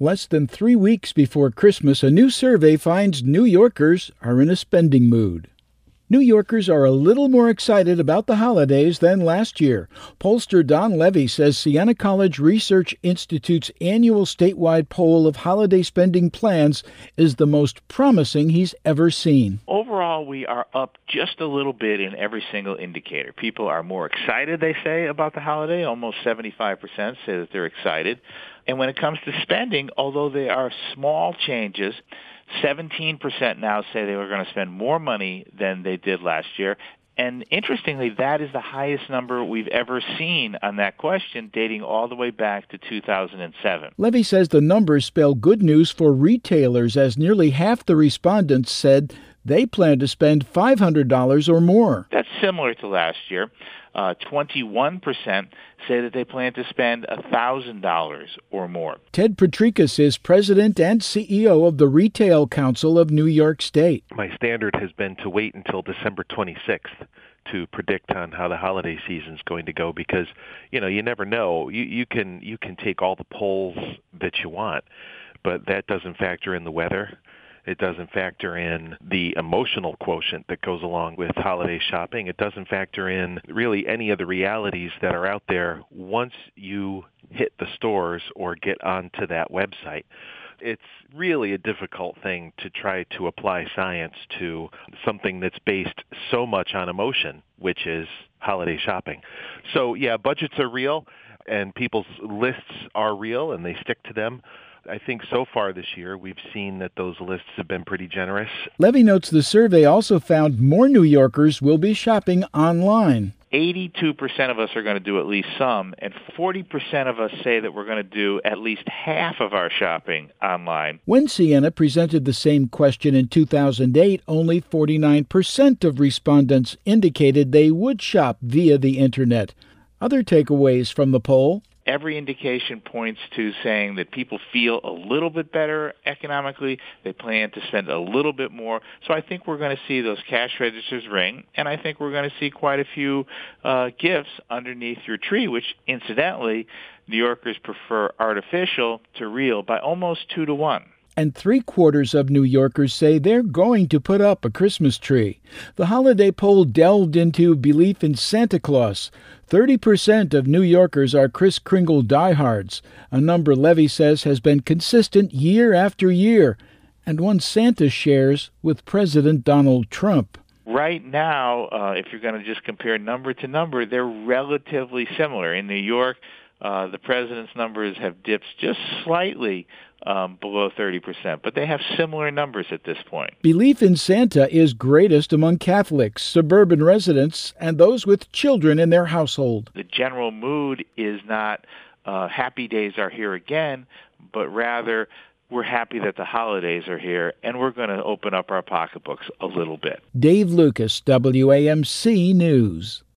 Less than 3 weeks before Christmas, a new survey finds New Yorkers are in a spending mood. New Yorkers are a little more excited about the holidays than last year. Pollster Don Levy says Siena College Research Institute's annual statewide poll of holiday spending plans is the most promising he's ever seen. Overall, we are up just a little bit in every single indicator. People are more excited, they say, about the holiday. Almost 75% say that they're excited. And when it comes to spending, although they are small changes, 17% now say they were going to spend more money than they did last year. And interestingly, that is the highest number we've ever seen on that question, dating all the way back to 2007. Levy says the numbers spell good news for retailers, as nearly half the respondents said they plan to spend $500 or more. That's similar to last year. 21% say that they plan to spend $1,000 or more. Ted Petrikis is president and CEO of the Retail Council of New York State. My standard has been to wait until December 26th to predict on how the holiday season's going to go, because you never know. You can take all the polls that you want, but that doesn't factor in the weather. It doesn't factor in the emotional quotient that goes along with holiday shopping. It doesn't factor in really any of the realities that are out there once you hit the stores or get onto that website. It's really a difficult thing to try to apply science to something that's based so much on emotion, which is holiday shopping. So, yeah, budgets are real and people's lists are real and they stick to them. I think so far this year we've seen that those lists have been pretty generous. Levy notes the survey also found more New Yorkers will be shopping online. 82% of us are going to do at least some, and 40% of us say that we're going to do at least half of our shopping online. When Siena presented the same question in 2008, only 49% of respondents indicated they would shop via the Internet. Other takeaways from the poll: every indication points to saying that people feel a little bit better economically. They plan to spend a little bit more. So I think we're going to see those cash registers ring, and I think we're going to see quite a few gifts underneath your tree, which, incidentally, New Yorkers prefer artificial to real by almost 2 to 1. And 3/4 of New Yorkers say they're going to put up a Christmas tree. The holiday poll delved into belief in Santa Claus. 30% of New Yorkers are Kris Kringle diehards, a number Levy says has been consistent year after year, and one Santa shares with President Donald Trump. Right now, if you're going to just compare number to number, they're relatively similar. In New York, the president's numbers have dipped just slightly below 30%, but they have similar numbers at this point. Belief in Santa is greatest among Catholics, suburban residents, and those with children in their household. The general mood is not happy days are here again, but rather we're happy that the holidays are here, and we're going to open up our pocketbooks a little bit. Dave Lucas, WAMC News.